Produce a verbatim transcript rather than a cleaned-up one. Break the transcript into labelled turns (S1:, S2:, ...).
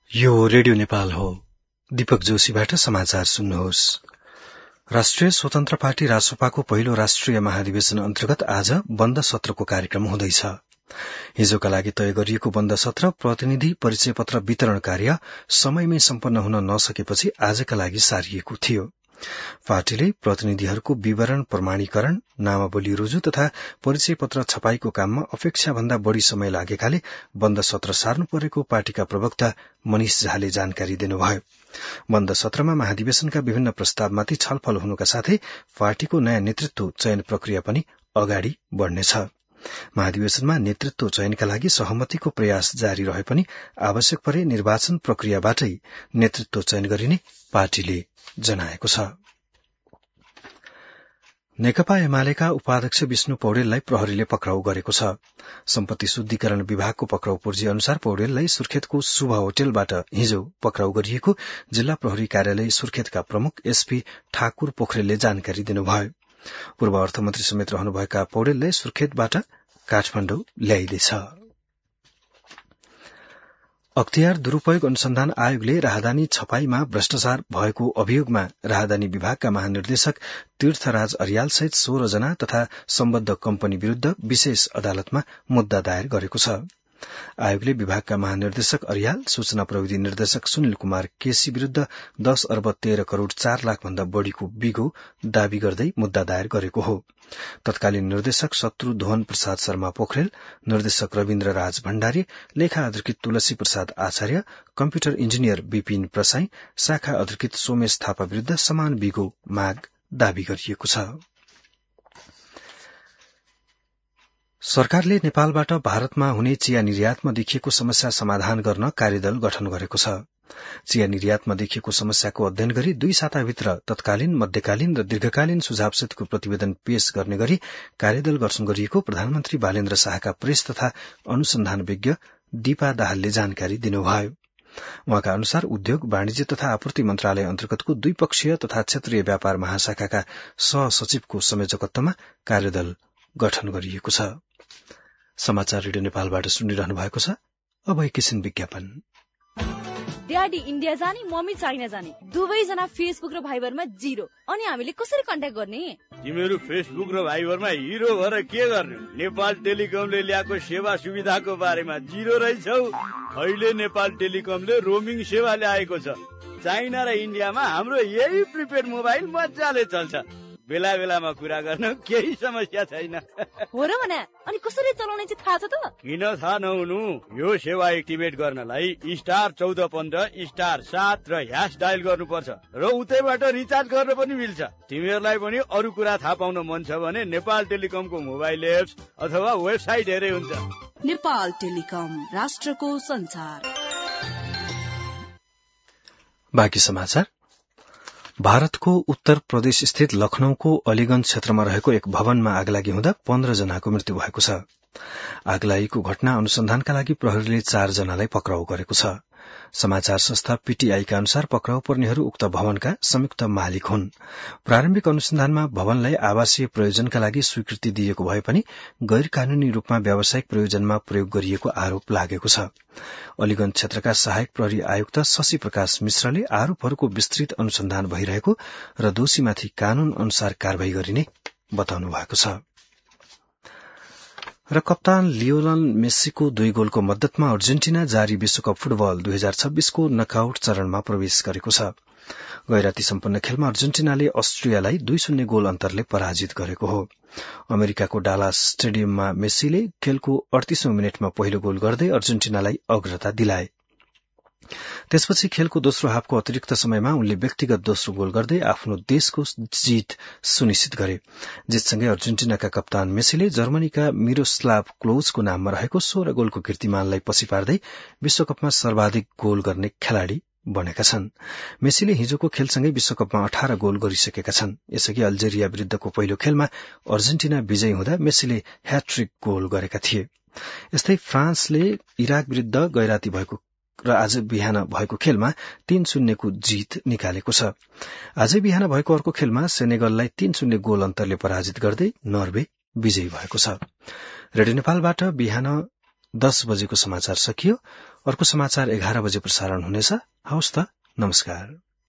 S1: यो रेडियो नेपाल हो। दीपक जोशीबाट समाचार सुन्नुहोस्। राष्ट्रिय स्वतन्त्र पार्टी रासोपाको पहिलो राष्ट्रिय महाधिवेशन अन्तर्गत आज बन्द सत्रको कार्यक्रम हुँदैछ। हिजोका लागि तय गरिएको बन्द सत्र प्रतिनिधि परिचय पत्र वितरण कार्य समयमै सम्पन्न हुन नसकेपछि आजका लागि सारिएको थियो। पार्टीले प्रतिनिधिहरूको विवरण प्रमाणीकरण, नामावली रुजु तथा परिचय पत्र छपाईको काममा अपेक्षा भन्दा बढ़ी समय लागेकाले बन्द सत्र सार्नु परेको पार्टीका प्रवक्ता मनिष झाले जानकारी दिनुभयो। बन्द सत्रमा महाधिवेशनका विभिन्न प्रस्तावमाथि छलफल हुनुका साथै पार्टीको नयाँ नेतृत्व चयन प्रक्रिया पनि अगाडि बढ़नेछ। महाधिवेशनमा नेतृत्व चयनका लागि सहमतिको प्रयास जारी रहे पनि आवश्यक परे निर्वाचन प्रक्रियाबाटै नेतृत्व चयन गरिने पार्टीले जनाएको छ। नेकपा एमालेका उपाध्यक्ष विष्णु पौडेललाई प्रहरीले पक्राउ गरेको छ। सम्पत्ति शुद्धिकरण विभागको पक्राउ पूर्जी अनुसार पौडेललाई सुर्खेतको शुभ होटलबाट हिजो पक्राउ गरिएको जिल्ला प्रहरी कार्यालय सुर्खेतका प्रमुख एसपी ठाकुर पोखरेलले जानकारी दिनुभयो। पूर्व अर्थमन्त्री समेत रहनुभएका पौडेललाई सुर्खेतबाट काठमाडौँ ल्याइदैछ। अख्तियार दुरूपयोग अनुसन्धान आयोगले राहदानी छपाईमा भ्रष्टाचार भएको अभियोगमा राहदानी विभागका महानिर्देशक तीर्थराज अर्याल सहित सोह्र जना तथा सम्बद्ध कम्पनी विरूद्ध विशेष अदालतमा मुद्दा दायर गरेको छ। आयोगले विभागका महानिर्देशक अर्याल, सूचना प्रविधि निर्देशक सुनिल कुमार केसी विरूद्ध दश अर्ब तेह्र करोड़ चार लाख भन्दा बढ़ीको बिगो दावी गर्दै मुद्दा दायर गरेको हो। तत्कालीन निर्देशक शत्रुध्वन प्रसाद शर्मा पोखरेल, निर्देशक रविन्द्र राज भण्डारी, लेखा अधिकृत तुलसी प्रसाद आचार्य, कम्प्युटर इन्जिनियर विपिन प्रसाई, शाखा अधिकृत सोमेश थापा विरूद्ध समान बिगो माग दावी गरिएको छ। सरकारले नेपालबाट भारतमा हुने चिया निर्यातमा देखिएको समस्या समाधान गर्न कार्यदल गठन गरेको छ। चिया निर्यातमा देखिएको समस्याको अध्ययन गरी दुई साताभित्र तत्कालीन, मध्यकालीन र दीर्घकालीन सुझावसहितको प्रतिवेदन पेश गर्ने गरी कार्यदल गठन गरिएको प्रधानमन्त्री बालेन्द्र शाहका प्रेस तथा अनुसन्धान विज्ञ दीपा दाहालले जानकारी दिनुभयो। उहाँका अनुसार उद्योग, वाणिज्य तथा आपूर्ति मन्त्रालय अन्तर्गतको द्विपक्षीय तथा क्षेत्रीय व्यापार महाशाखाका सहसचिवको संयोजकत्वमा कार्यदल गठन गरिएको छ। समाचार रेडियो नेपालबाट सुनिरहनु भएको छ। अब एकैछिन विज्ञापन।
S2: ड्याडी इन्डिया जाने, मम्मी चाइना जाने, दुवैजना फेसबुक र भाइबरमा जिरो। अनि हामीले कसरी कन्ट्याक्ट गर्ने?
S3: तिमीहरू फेसबुक र भाइबरमा हिरो भएर के गर्ने? नेपाल टेलिकमले ल्याएको सेवा सुविधाको बारेमा जिरो रहेछौ। अहिले नेपाल टेलिकमले रोमिङ सेवा ल्याएको छ। चाइना र इन्डियामा हाम्रो यही प्रिपेड मोबाइल मजाले चल्छ। बेला बेलामा कुरा गर्न केही समस्या छैन।
S2: हो र भने अनि कसरी चलाउने चाहिँ थाहा छ त?
S3: किन थाहा नहुनु? यो सेवा एक्टिभेट गर्नलाई स्टार चौध पन्ध्र स्टार सात र ह्यास डायल गर्नुपर्छ र उतैबाट रिचार्ज गर्न पनि मिल्छ। तिमीहरूलाई पनि अरू कुरा थाहा पाउन मन छ भने नेपाल टेलिकमको मोबाइल एप्स अथवा वेबसाइट हेरे हुन्छ।
S4: नेपाल टेलिकम, राष्ट्रको संचार।
S1: बाँकी समाचार। भारतको उत्तर प्रदेश स्थित लखनऊको अलीगंज क्षेत्रमा रहेको एक भवनमा आगलागी हुँदा पन्ध्र जनाको मृत्यु भएको छ। आगलागीको घटना अनुसन्धानका लागि प्रहरीले चार जनालाई पक्राउ गरेको छ। समाचार संस्था पीटीआईका अनुसार पक्राउ पर्नेहरू उक्त भवनका संयुक्त मालिक हुन्। प्रारम्भिक अनुसन्धानमा भवनलाई आवासीय प्रयोजनका लागि स्वीकृति दिएको भए पनि गैर कानूनी रूपमा व्यावसायिक प्रयोजनमा प्रयोग गरिएको आरोप लागेको छ। अलीगंज क्षेत्रका सहायक प्रहरी आयुक्त शशि प्रकाश मिश्रले आरोपहरूको विस्तृत अनुसन्धान भइरहेको र दोषीमाथि कानून अनुसार कार्यवाही गरिने बताउनु भएको छ। र कप्तान लियोनल मेस्सीको दुई गोलको मद्दतमा अर्जेन्टिना जारी विश्वकप फुटबल दुई हजार छब्बीसको नकआउट चरणमा प्रवेश गरेको छ। गैराती सम्पन्न खेलमा अर्जेन्टिनाले अस्ट्रियालाई दुई शून्य गोल अन्तरले पराजित गरेको हो। अमेरिकाको डालास स्टेडियममा मेस्सीले खेलको अडतीसौं मिनटमा पहिलो गोल गर्दै अर्जेन्टिनालाई अग्रता दिलाए। त्यसपछि खेलको दोस्रो हाफको अतिरिक्त समयमा उनले व्यक्तिगत दोस्रो गोल गर्दै आफ्नो देशको जीत सुनिश्चित गरे। जितसँगै अर्जेन्टिनाका कप्तान मेस्सीले जर्मनीका मिरोस्लाभ क्लोजको नाममा रहेको सोह्र गोलको कीर्तिमानलाई पछि पार्दै विश्वकपमा सर्वाधिक गोल गर्ने खेलाड़ी बनेका छन्। मेस्सीले हिजोको खेलसँगै विश्वकपमा अठार गोल गरिसकेका छन्। यसअघि अल्जेरिया विरूद्धको पहिलो खेलमा अर्जेन्टिना विजयी हुँदा मेस्सीले ह्याट्रिक गोल गरेका थिए। यस्तै फ्रान्सले इराक विरूद्ध गैराती भएको र आज बिहान भएको खेलमा तीन शून्यको जीत निकालेको छ। आज बिहान भएको अर्को खेलमा सेनेगललाई तीन शून्य गोल अन्तरले पराजित गर्दै नर्वे विजयी भएको छ। रेडियो नेपालबाट बिहान दस बजेको समाचार सकियो। अर्को समाचार एघार बजे प्रसारण हुनेछ। हवस् त, नमस्कार।